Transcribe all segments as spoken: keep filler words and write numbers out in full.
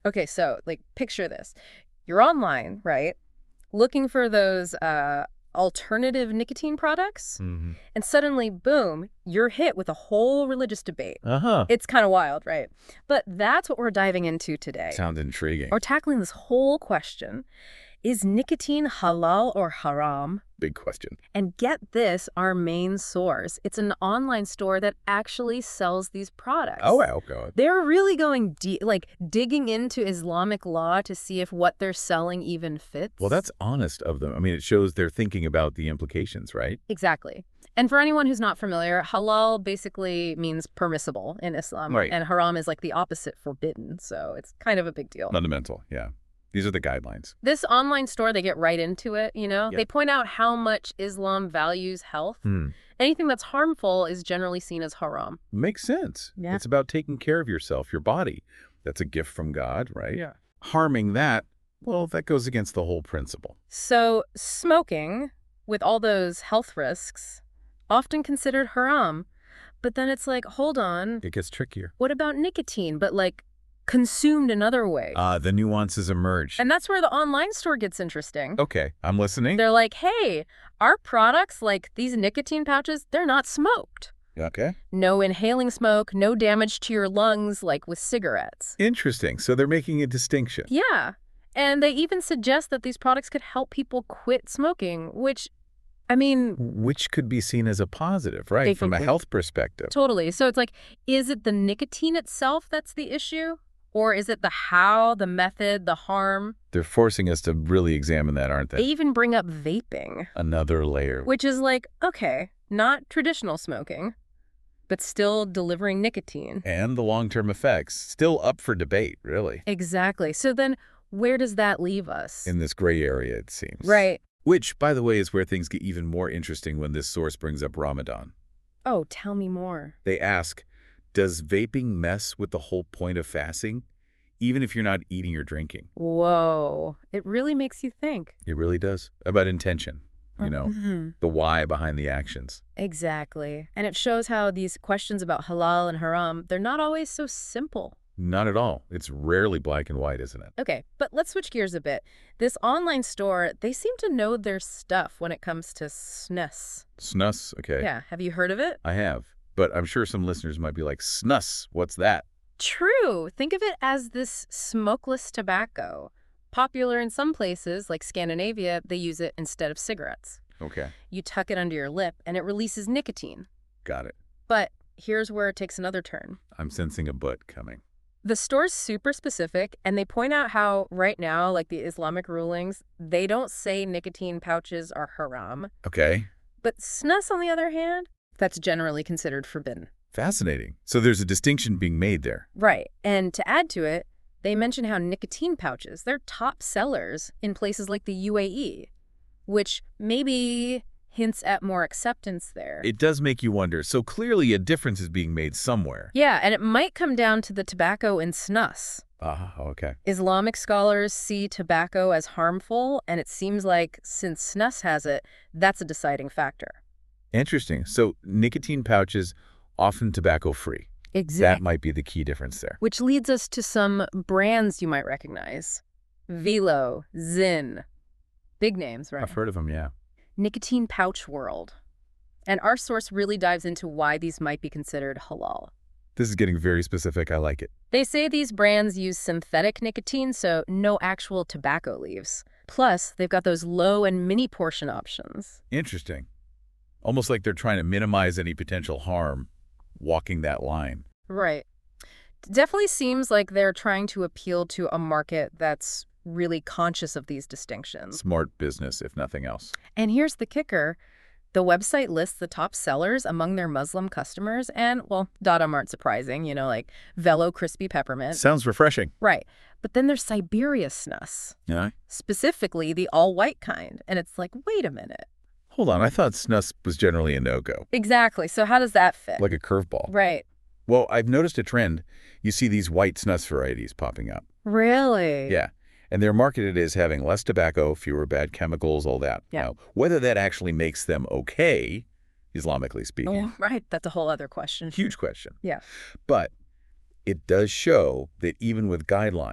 Okay, so like picture this. You're online, right? Looking for those uh, alternative nicotine products, Mm-hmm. and suddenly, boom, you're hit with a whole religious debate. Uh-huh. It's kind of wild, right? But that's what we're diving into today. Sounds intriguing. We're tackling this whole question. Is nicotine halal or haram? Big question. And get this, our main source. It's an online store that actually sells these products. Oh, wow. God. They're really going deep, like digging into Islamic law to see if what they're selling even fits. Well, that's honest of them. I mean, it shows they're thinking about the implications, right? Exactly. And for anyone who's not familiar, halal basically means permissible in Islam. Right. And haram is like the opposite, forbidden. So it's kind of a big deal. Fundamental, yeah. These are the guidelines. This online store, they get right into it, you know? Yeah. They point out how much Islam values health. Hmm. Anything that's harmful is generally seen as haram. Makes sense. Yeah. It's about taking care of yourself, your body. That's a gift from God, right? Yeah. Harming that, well, that goes against the whole principle. So smoking, with all those health risks, often considered haram. But then it's like, hold on, It gets trickier. what about nicotine, but like consumed another way? Ah, the nuances emerge. And that's where the online store gets interesting. Okay, I'm listening. They're like, hey, our products, like these nicotine pouches, they're not smoked. Okay. No inhaling smoke, no damage to your lungs like with cigarettes. Interesting. So they're making a distinction. Yeah. And they even suggest that these products could help people quit smoking, which, I mean, Which could be seen as a positive, right? They From a think- health perspective. totally. So it's like, is it the nicotine itself that's the issue? Or is it the how, the method, the harm? They're forcing us to really examine that, aren't They they? even bring up vaping, Another layer. which is like, okay, not traditional smoking, but still delivering nicotine. And the long-term effects. Still up for debate, really. Exactly. So then where does that leave us? In this gray area, it seems. Right. Which, by the way, is where things get even more interesting when this source brings up Ramadan. Oh, tell me more. They ask, does vaping mess with the whole point of fasting, even if you're not eating or drinking? Whoa. It really makes you think. It really does. About intention, you know, Mhm. the why behind the actions. Exactly. And it shows how these questions about halal and haram, they're not always so simple. Not at all. It's rarely black and white, isn't it? Okay, but let's switch gears a bit. This online store, they seem to know their stuff when it comes to snus. Snus, okay. Yeah, have you heard of it? I have. But I'm sure some listeners might be like, snus, what's that? True. Think of it as this smokeless tobacco. Popular in some places, like Scandinavia, they use it instead of cigarettes. Okay, You tuck it under your lip, and it releases nicotine. got it. But here's where it takes another turn. I'm sensing a but coming. The store's super specific, and they point out how right now, like the Islamic rulings, they don't say nicotine pouches are haram. Okay, But snus, on the other hand, that's generally considered forbidden. fascinating. So there's a distinction being made there. Right. And to add to it, they mention how nicotine pouches, they're top sellers in places like the U A E, which maybe hints at more acceptance there. It does make you wonder. So clearly a difference is being made somewhere. Yeah, and it might come down to the tobacco in snus. Ah, okay. Islamic scholars see tobacco as harmful, and it seems like since snus has it, that's a deciding factor. Interesting. So nicotine pouches, often tobacco-free. Exactly. That might be the key difference there. Which leads us to some brands you might recognize. Velo, Zyn. Big names, right? I've heard of them, yeah. Nicotine pouch world. And our source really dives into why these might be considered halal. This is getting very specific. I like it. They say these brands use synthetic nicotine, so no actual tobacco leaves. Plus, they've got those low and mini portion options. Interesting. Almost like they're trying to minimize any potential harm, walking that line. Right. Definitely seems like they're trying to appeal to a market that's really conscious of these distinctions. Smart business, if nothing else. And here's the kicker. The website lists the top sellers among their Muslim customers, and, well, Datum aren't surprising, you know, like Velo Crispy Peppermint. Sounds refreshing. Right. But then there's Siberia Snus, Yeah. specifically the all-white kind. And it's like, wait a minute. Hold on. I thought snus was generally a no-go, Exactly. So how does that fit? like a curveball. Right. Well, I've noticed a trend. You see these white snus varieties popping up. Really? Yeah. And they're marketed as having less tobacco, fewer bad chemicals, all that. Yeah. Now, whether that actually makes them okay, Islamically speaking, Oh, right. That's a whole other question. huge question. Yeah. But it does show that even with guidelines,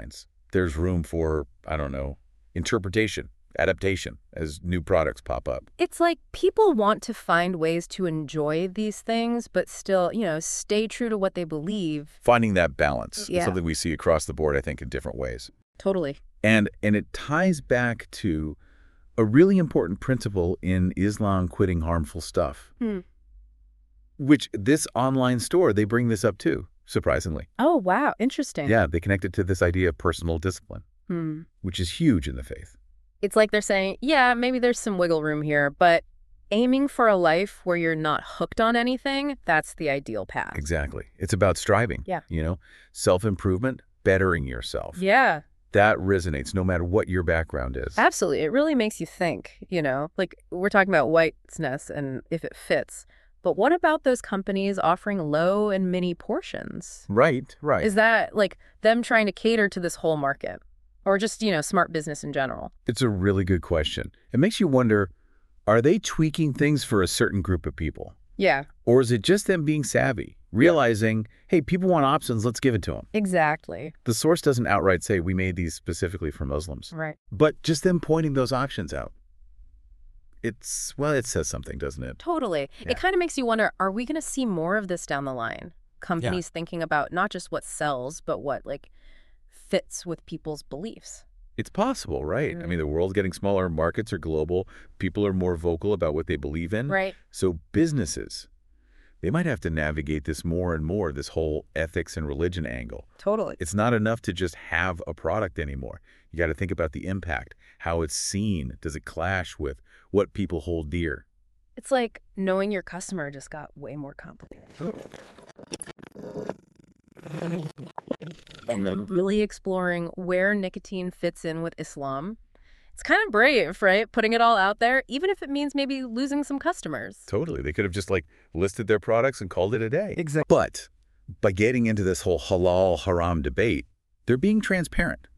there's room for, I don't know, interpretation, adaptation as new products pop up. It's like people want to find ways to enjoy these things, but still, you know, stay true to what they believe. Finding that balance Yeah. is something we see across the board, I think, in different ways. Totally. And and it ties back to a really important principle in Islam quitting harmful stuff, Hmm. which this online store, they bring this up too, surprisingly. Oh, wow. Interesting. Yeah, they connect it to this idea of personal discipline, Hmm. which is huge in the faith. It's like they're saying, yeah, maybe there's some wiggle room here, but aiming for a life where you're not hooked on anything, that's the ideal path. Exactly. It's about striving. Yeah. You know, self-improvement, bettering yourself. Yeah, That resonates no matter what your background is. absolutely. It really makes you think, you know, like we're talking about white's nest and if it fits. But what about those companies offering low and mini portions? Right, right. Is that like them trying to cater to this whole market? Or just, you know, smart business in general? It's a really good question. It makes you wonder, are they tweaking things for a certain group of people? Yeah, Or is it just them being savvy, realizing, hey, people want options, let's give it to them? exactly. The source doesn't outright say we made these specifically for Muslims, Right. but just them pointing those options out. It's, well, it says something, doesn't it? Totally. Yeah. It kind of makes you wonder, are we going to see more of this down the line? Companies thinking about not just what sells, but what, like, fits with people's beliefs. It's possible, right? I Mm. mean, the world's getting smaller, markets are global, people are more vocal about what they believe in. Right. So businesses, they might have to navigate this more and more, this whole ethics and religion angle. Totally. It's not enough to just have a product anymore. You got to think about the impact, how it's seen. Does it clash with what people hold dear? It's like knowing your customer just got way more complicated. And then really exploring where nicotine fits in with Islam. It's kind of brave, right? Putting it all out there, even if it means maybe losing some customers. Totally. They could have just like listed their products and called it a day. Exactly. But by getting into this whole halal haram debate, they're being transparent.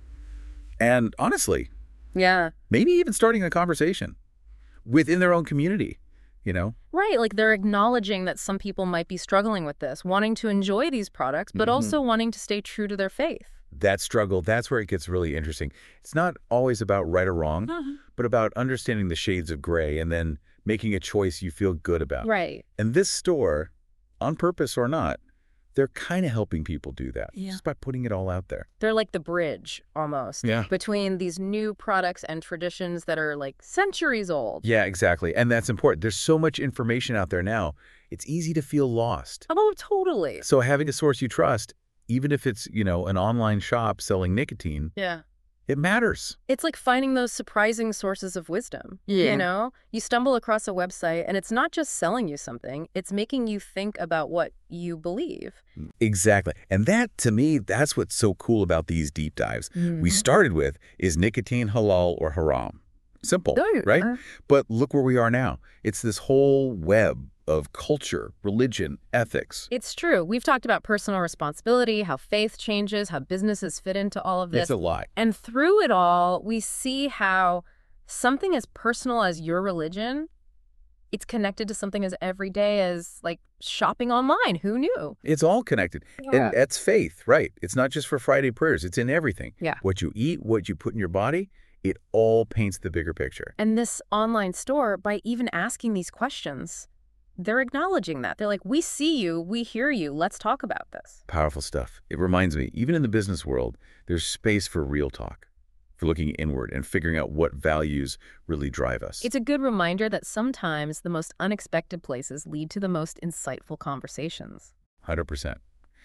And honestly, Yeah. maybe even starting a conversation within their own community, you know? Right, like they're acknowledging that some people might be struggling with this, wanting to enjoy these products, but Mhm. also wanting to stay true to their faith. That struggle, that's where it gets really interesting. It's not always about right or wrong, but about understanding the shades of gray and then making a choice you feel good about. Right. And this store, on purpose or not, they're kind of helping people do that Yeah. just by putting it all out there. They're like the bridge, almost, Yeah. between these new products and traditions that are like centuries old. Yeah, exactly. And that's important. There's so much information out there now. It's easy to feel lost. Oh, totally. So having a source you trust, even if it's, you know, an online shop selling nicotine, Yeah. it matters. It's like finding those surprising sources of wisdom. Yeah. You know, you stumble across a website and it's not just selling you something, it's making you think about what you believe. Exactly. And that, to me, that's what's so cool about these deep dives. We started with, is nicotine halal or haram? Simple, Oh, right? uh. But look where we are now. It's this whole web of culture, religion, ethics. It's true. We've talked about personal responsibility, how faith changes, how businesses fit into all of this. It's a lot. And through it all, we see how something as personal as your religion, it's connected to something as everyday as like shopping online. Who knew? It's all connected. Yeah. And that's faith, right? It's not just for Friday prayers. It's in everything. Yeah. What you eat, what you put in your body, it all paints the bigger picture. And this online store, by even asking these questions, they're acknowledging that. They're like, we see you, we hear you, let's talk about this. Powerful stuff. It reminds me, even in the business world, there's space for real talk, for looking inward and figuring out what values really drive us. It's a good reminder that sometimes the most unexpected places lead to the most insightful conversations. one hundred percent.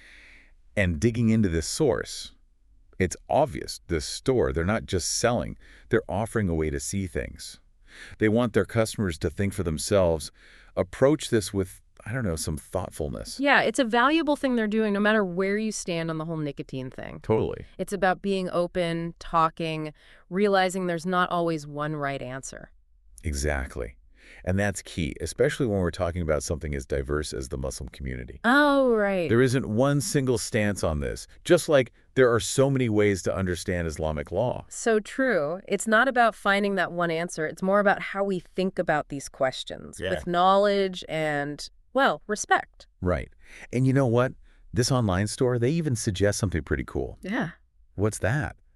And digging into this source, it's obvious, this store, they're not just selling, they're offering a way to see things. They want their customers to think for themselves, approach this with, I don't know, some thoughtfulness. Yeah, it's a valuable thing they're doing no matter where you stand on the whole nicotine thing. Totally. It's about being open, talking, realizing there's not always one right answer. Exactly. And that's key, especially when we're talking about something as diverse as the Muslim community. Oh, right. There isn't one single stance on this, just like there are so many ways to understand Islamic law. So true. It's not about finding that one answer. It's more about how we think about these questions Yeah. with knowledge and, well, respect. Right. And you know what? This online store, they even suggest something pretty cool. Yeah. What's that?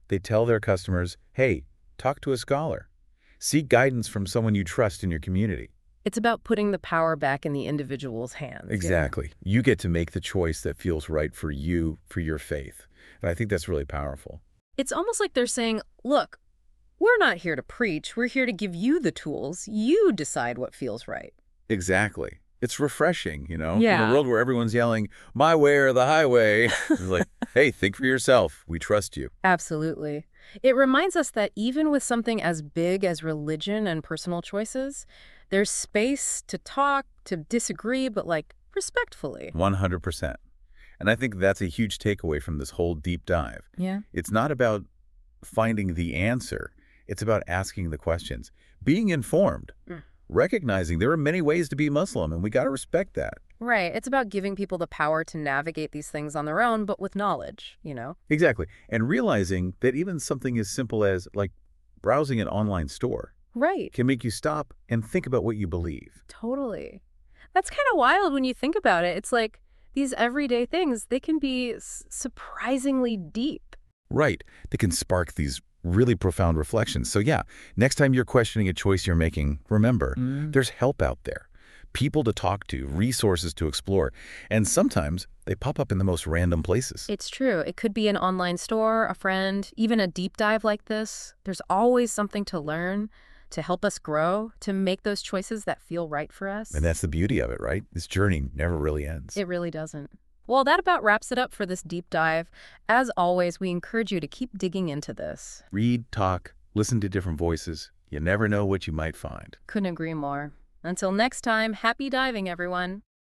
They tell their customers, hey, talk to a scholar. Seek guidance from someone you trust in your community. It's about putting the power back in the individual's hands. yeah. Exactly. You get to make the choice that feels right for you, for your faith. And I think that's really powerful. It's almost like they're saying, look, we're not here to preach. We're here to give you the tools. You decide what feels right. Exactly. It's refreshing, you know? In Yeah. a world where everyone's yelling, my way or the highway. It's like, hey, think for yourself. We trust you. Absolutely. It reminds us that even with something as big as religion and personal choices, there's space to talk, to disagree, but like respectfully. one hundred percent. And I think that's a huge takeaway from this whole deep dive. Yeah. It's not about finding the answer. It's about asking the questions, being informed, Mm. recognizing there are many ways to be Muslim, and we got to respect that. Right. It's about giving people the power to navigate these things on their own, but with knowledge, you know? Exactly. And realizing that even something as simple as, like, browsing an online store Right. can make you stop and think about what you believe. Totally. That's kind of wild when you think about it. It's like these everyday things, they can be s- surprisingly deep. Right. They can spark these really profound reflections. So yeah, next time you're questioning a choice you're making, remember, there's help out there. People to talk to, resources to explore, and sometimes they pop up in the most random places. It's true. It could be an online store, a friend, even a deep dive like this. There's always something to learn, to help us grow, to make those choices that feel right for us. And that's the beauty of it, right? This journey never really ends. It really doesn't. Well, that about wraps it up for this deep dive. As always, we encourage you to keep digging into this. Read, talk, listen to different voices. You never know what you might find. Couldn't agree more. Until next time, happy diving, everyone.